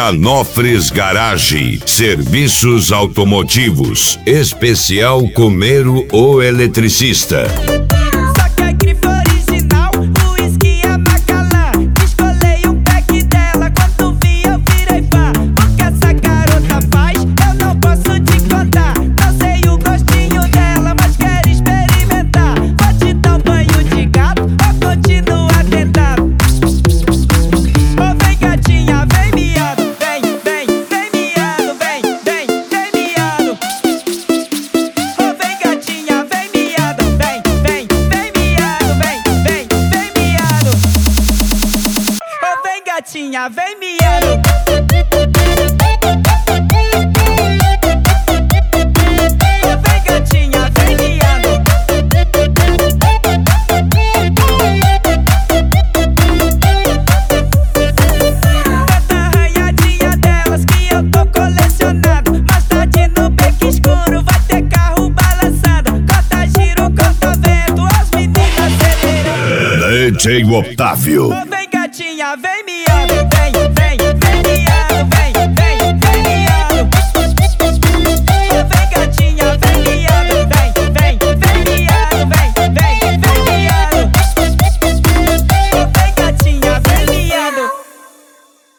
Janofres Garage, serviços automotivos, especial Comero o Eletricista. Gatinha, vem miando. Oh, vem gatinha, vem miando. Tanta arranhadinha delas que eu tô colecionando. Mas tá de Nubank escuro, vai ter carro balançando. Conta giro, conta vento, as meninas acelerando. DJ Otávio. Oh, vem gatinha, vem miando, vem.